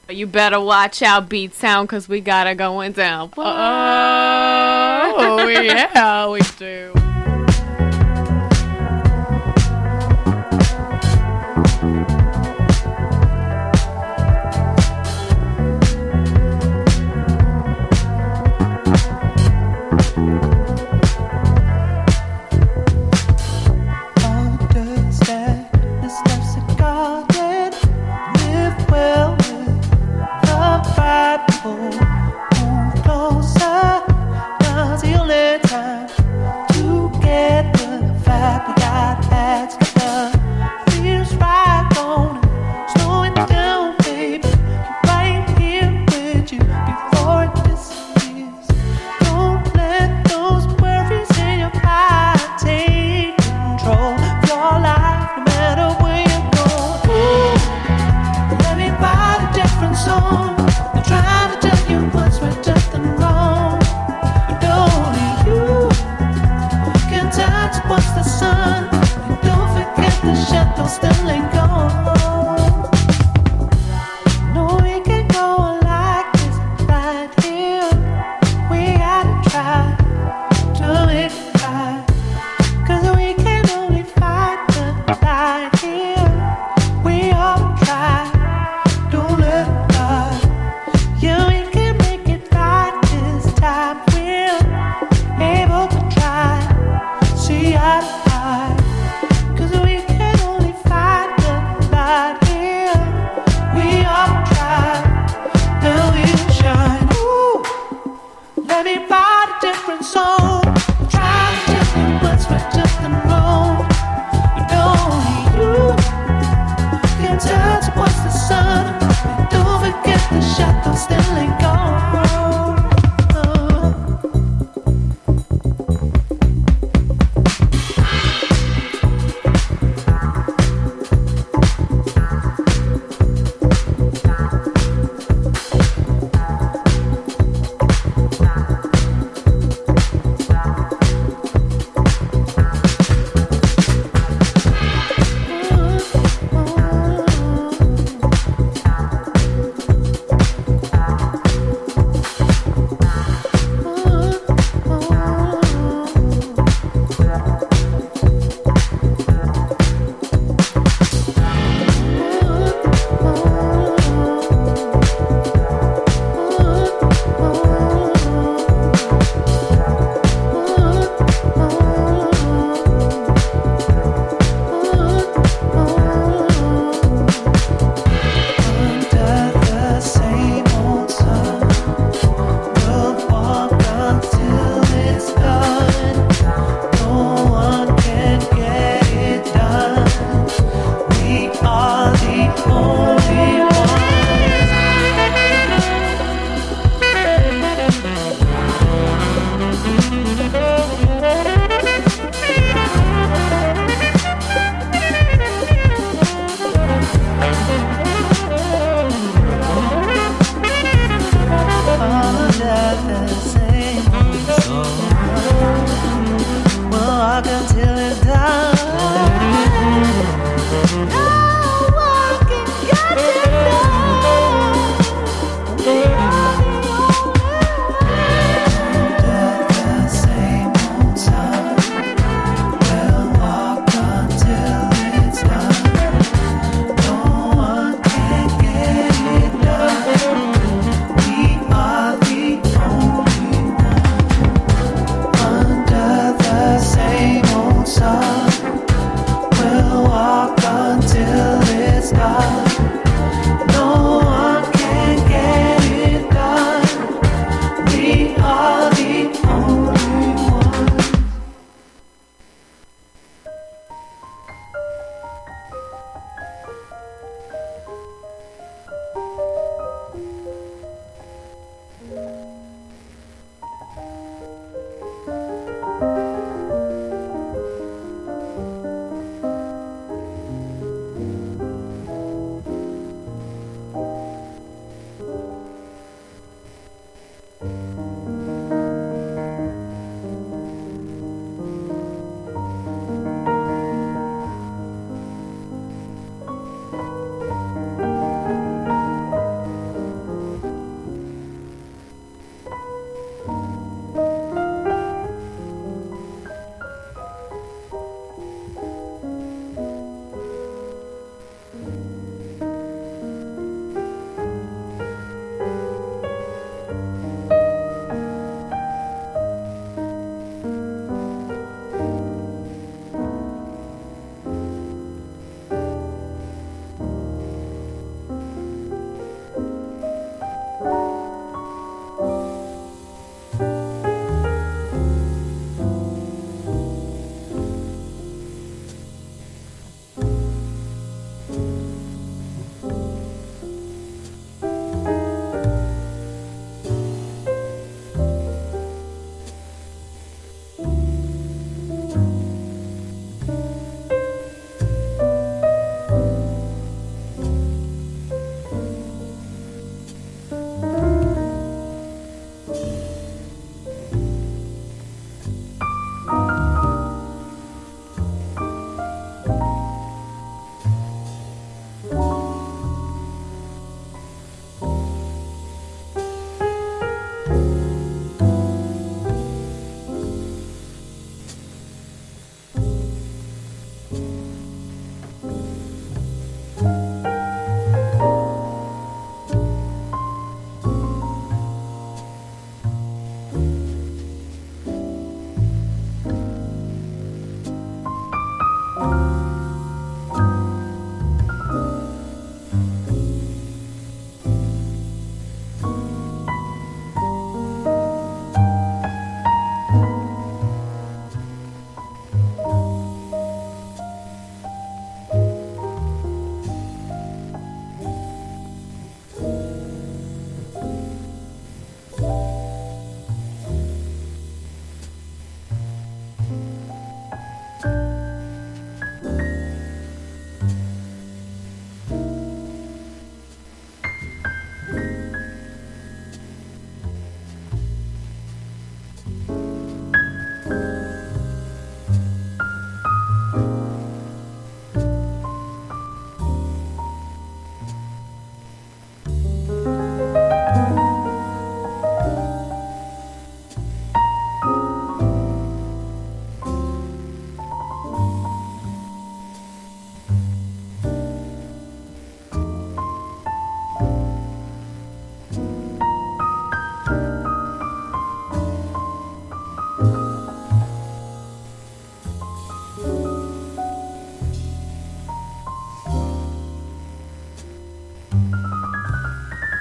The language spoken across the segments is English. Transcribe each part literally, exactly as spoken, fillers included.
You better watch out, Beat Sound, because we got it going down. Oh, yeah, we do.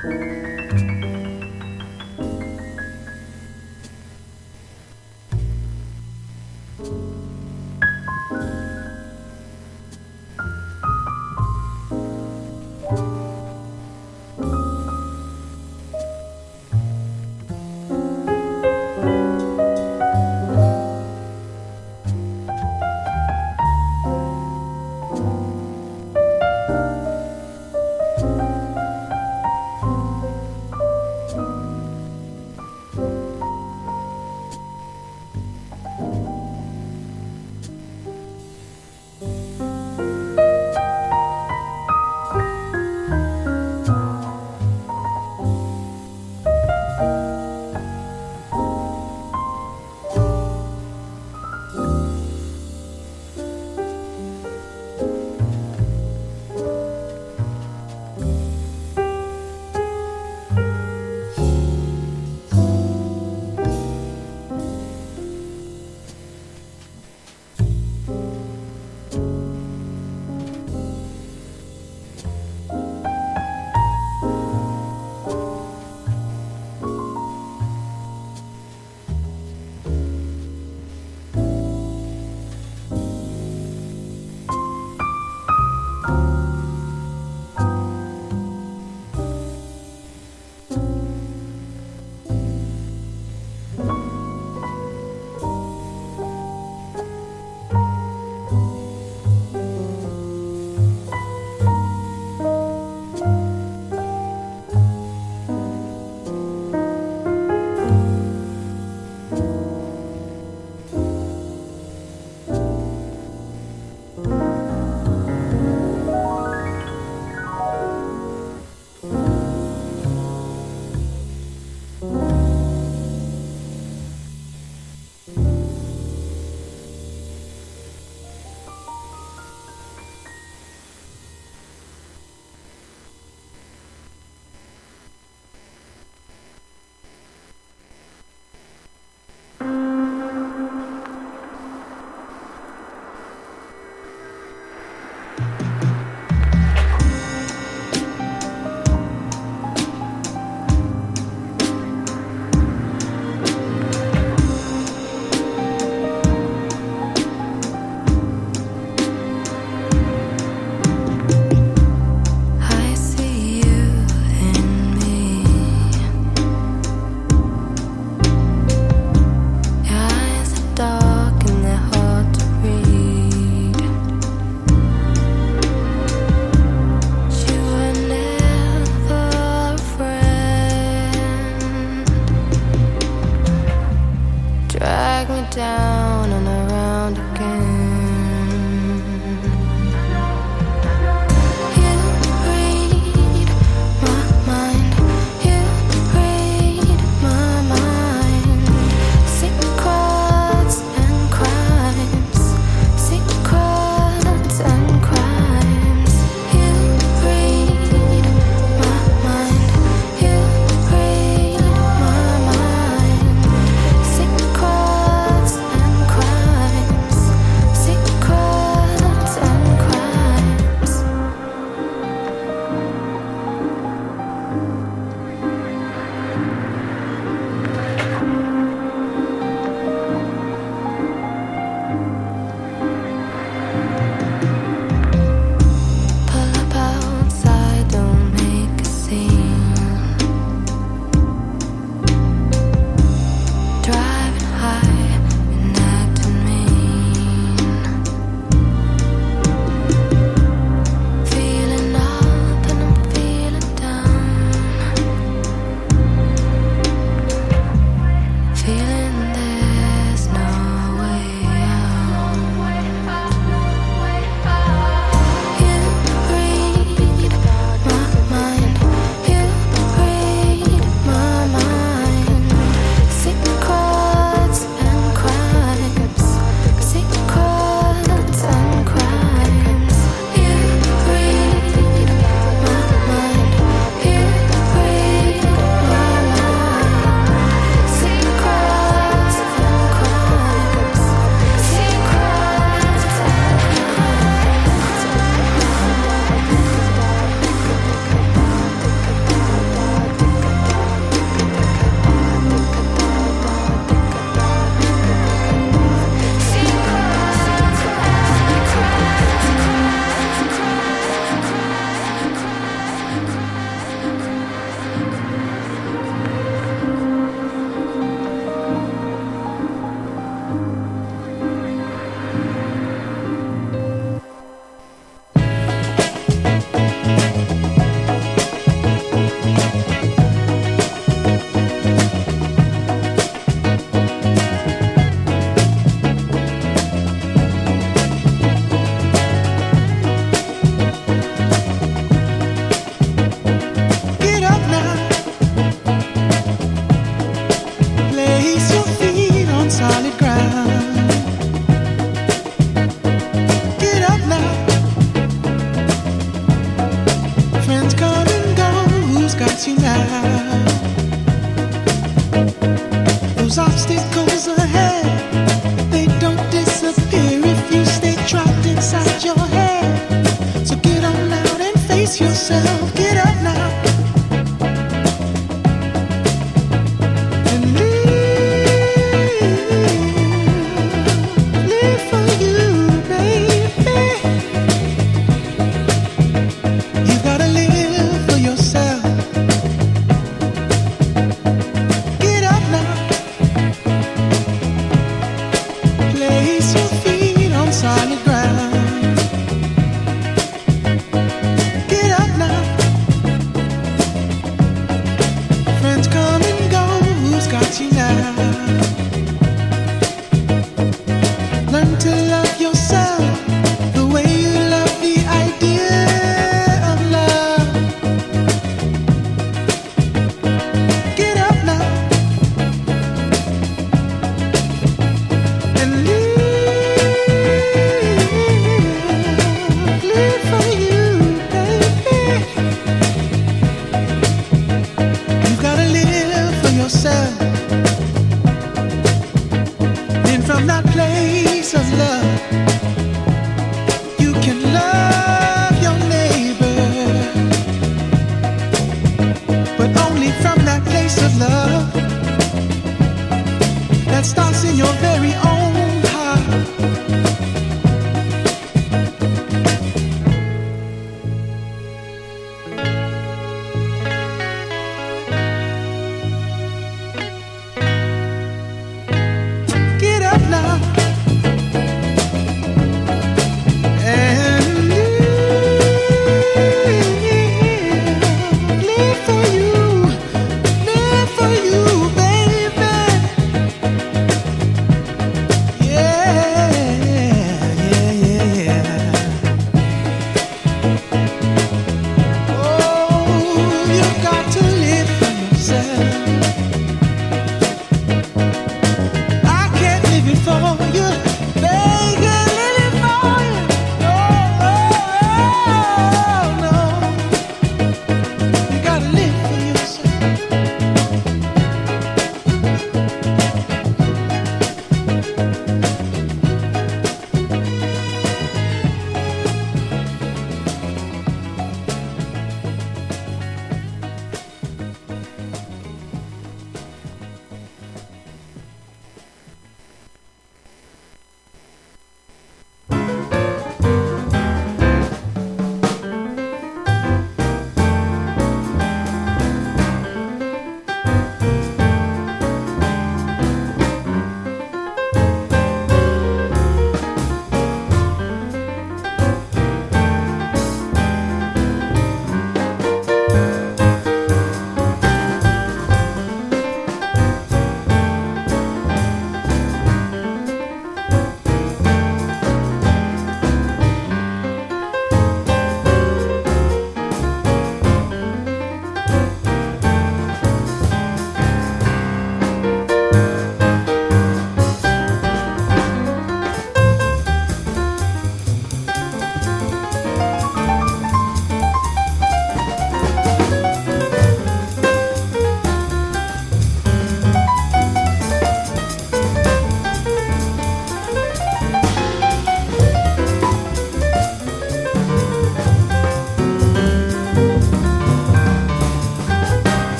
Secrets and got you now. Those obstacles ahead, they don't disappear if you stay trapped inside your head. So get on out and face yourself. Get up now.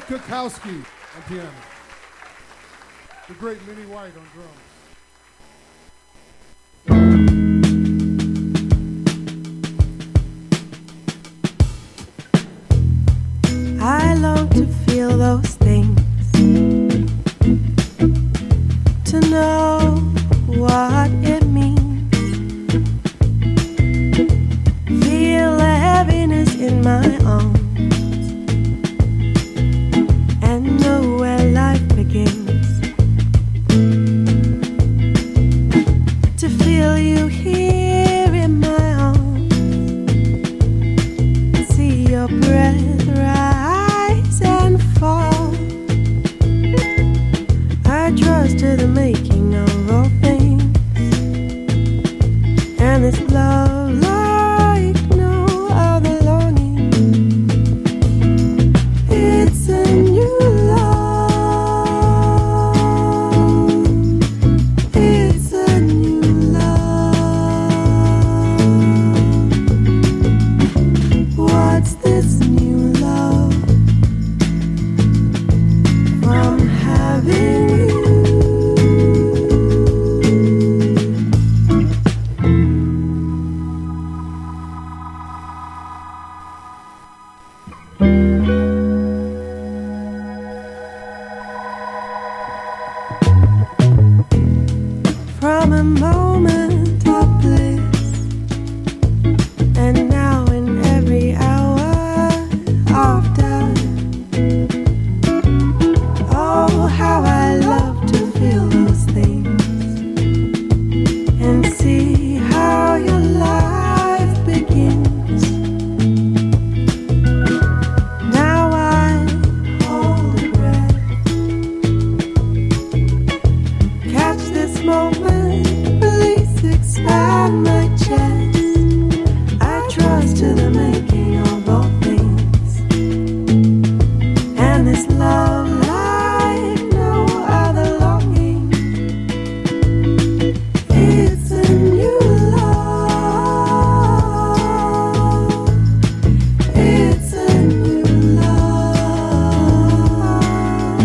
Kukowski on piano. The great Minnie White on drums. I long to feel those things, to know what it means. Feel the heaviness in my arms and know where life begins. To feel you here in my arms, see your breath rise and fall. I trust to the making of all things, and this love like no other longing. It's a new love. It's a new love. What's this new love? From having you. From a moment of bliss, and now in every hour of doubt. Oh, how I love to feel those things and see how your life begins. Now I hold a breath, catch this moment, please expand my chest. I trust to the making of all things, and this love like no other longing. It's a new love. It's a new love.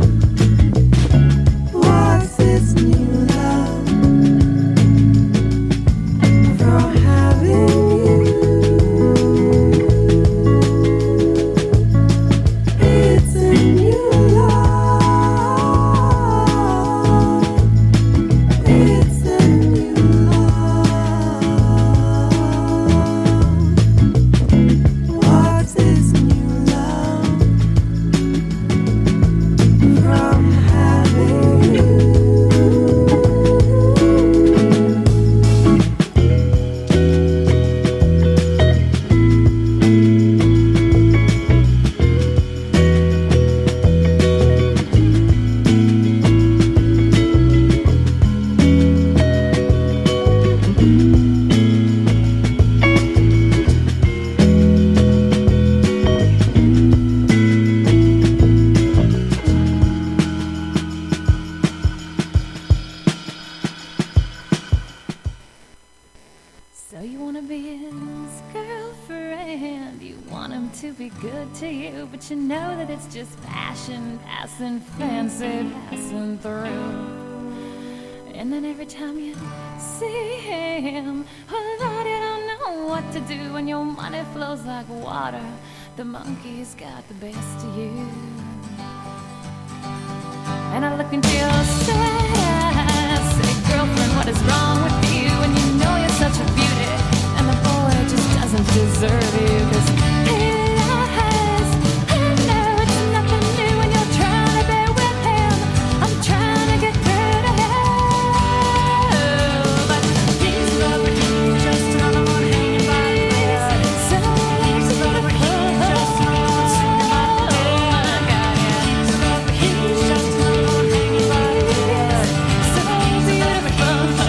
What's this new love? From having you. It's a new love. It's a new love. What's this new love? From having you. So you wanna be his girlfriend, you want him to be good to you, but you know that it's just passion, passing fancy, passing through. And then every time you see him, oh Lord, you don't know what to do, and your money flows like water. The monkey's got the best of you. And I look into your eyes, say, girlfriend, what is wrong with you? And you know you're such a beauty, and the boy just doesn't deserve you. 'Cause he lies, I know it's nothing new, and you're trying to be with him. I'm trying to get through to him, but he's not with you, just another one hanging by the waist. So he's not with you, just another one singing by the waist. He's not with you, just another one hanging by the waist. So beautiful.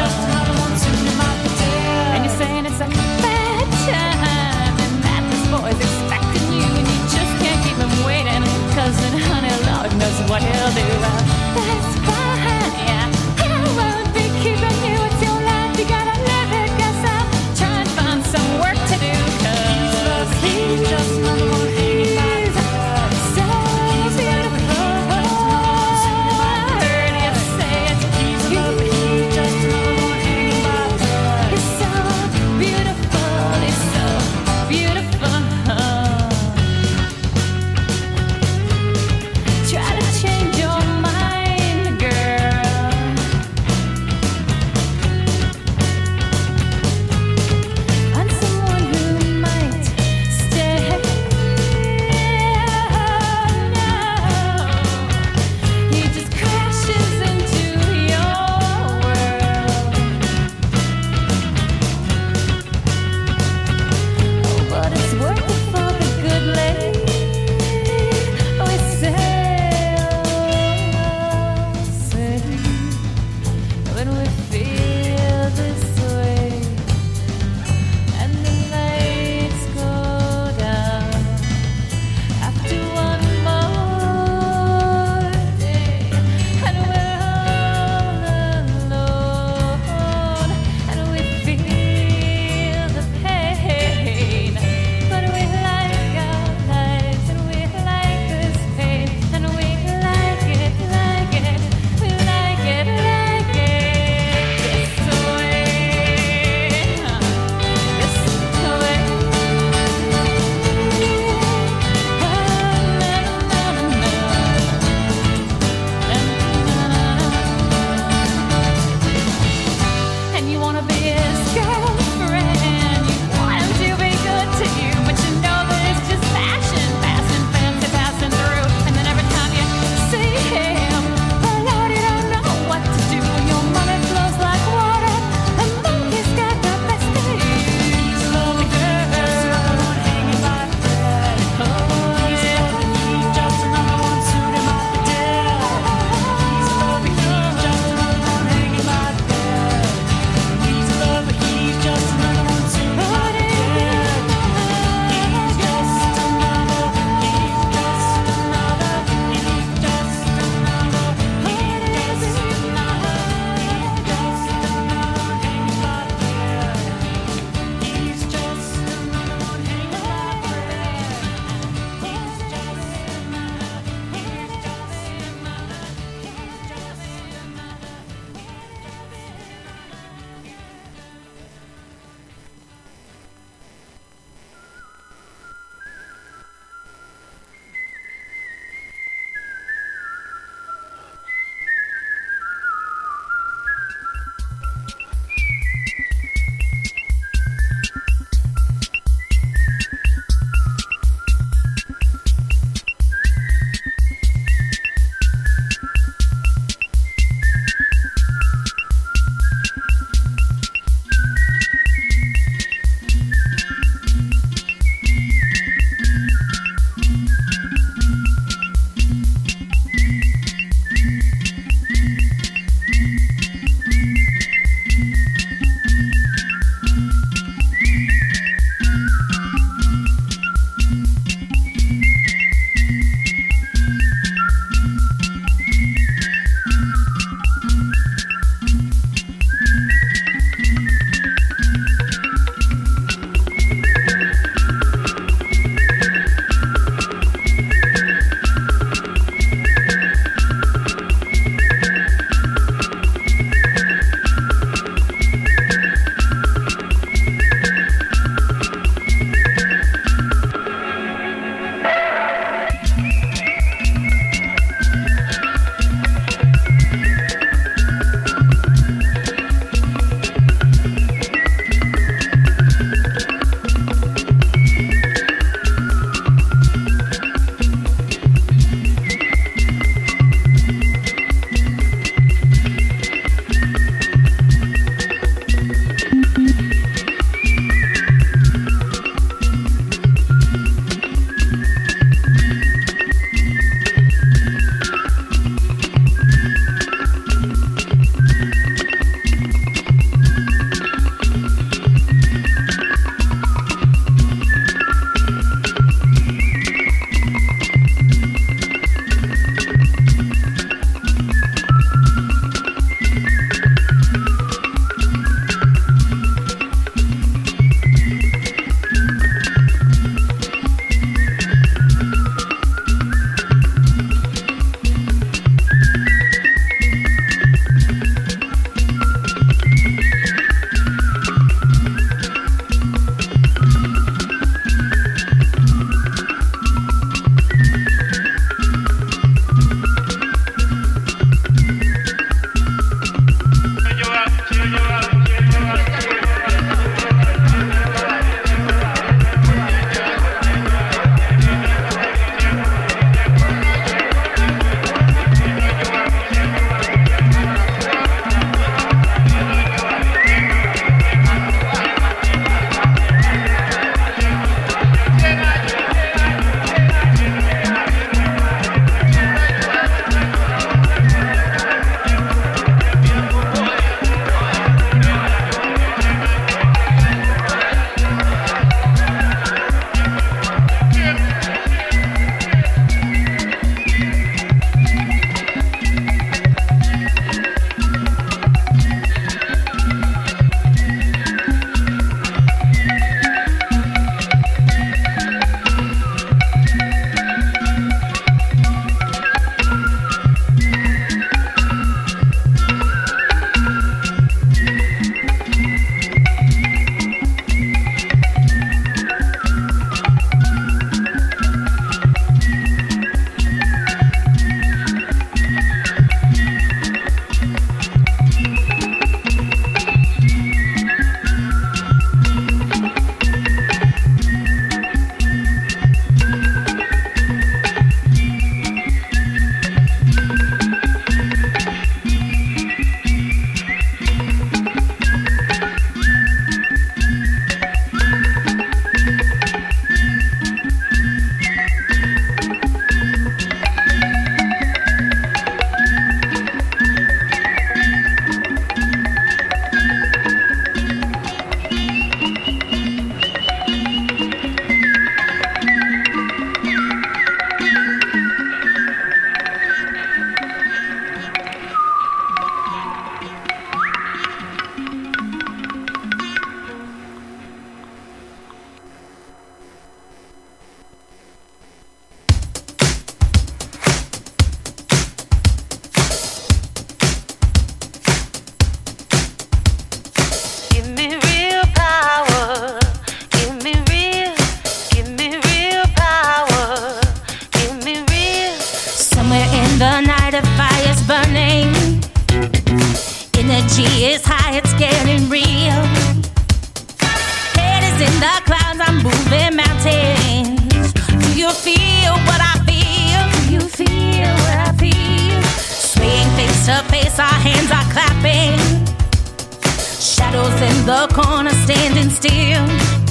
it's getting real. Head is in the clouds, I'm moving mountains. Do you feel what I feel? Do you feel what I feel? Swaying face to face, our hands are clapping. Shadows in the corner standing still.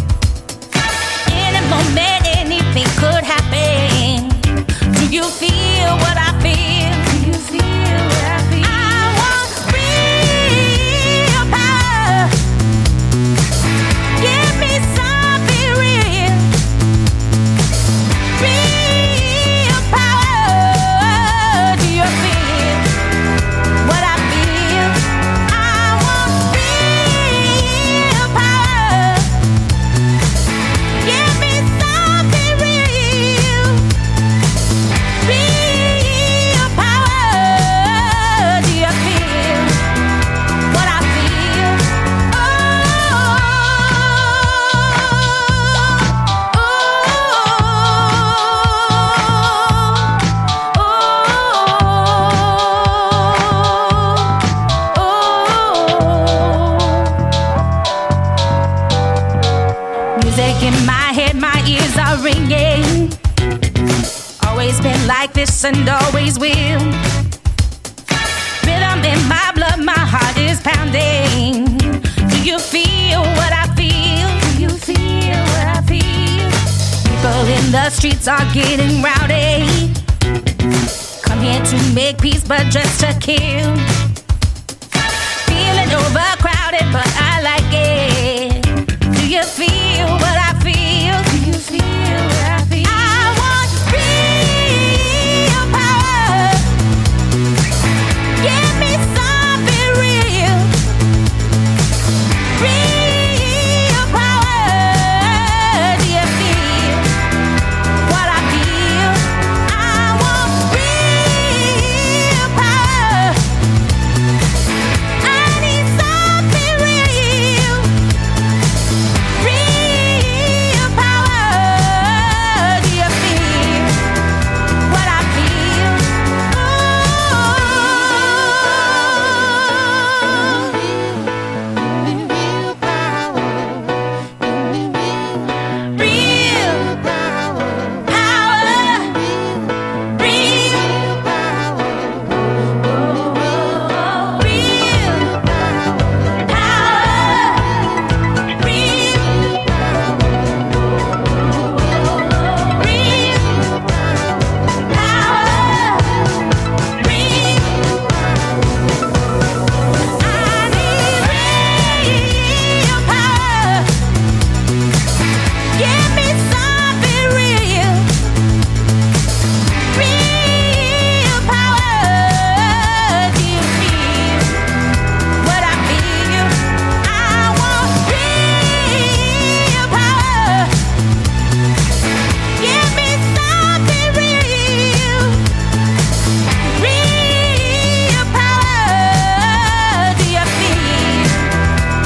In a moment, anything could happen. Do you feel what I feel? Do you feel what I feel? I want real power. Give me something real. Real power. Do you feel what I feel? I want real power. Give me something real. Real power. Do you feel what I feel? Oh, music in my head, my ears are ringing. Always been like this and always will. Rhythm in my blood, my heart is pounding. Do you feel what I feel? Do you feel what I feel? People in the streets are getting rowdy. Come here to make peace, but just to kill. Feeling over